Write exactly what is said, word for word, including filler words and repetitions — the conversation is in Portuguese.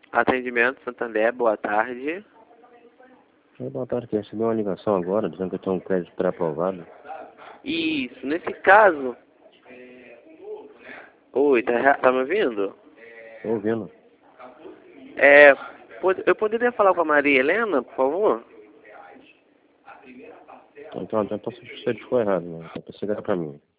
Atendimento Santander, boa tarde. Oi, boa tarde, eu recebi uma ligação agora dizendo que eu tenho um crédito pré-aprovado. Isso, nesse caso... Oi, tá, rea- tá me ouvindo? Tô ouvindo. É, pod- eu poderia falar com a Maria Helena, por favor? Então, então, então você ficou errado, né? Então você ligar pra mim.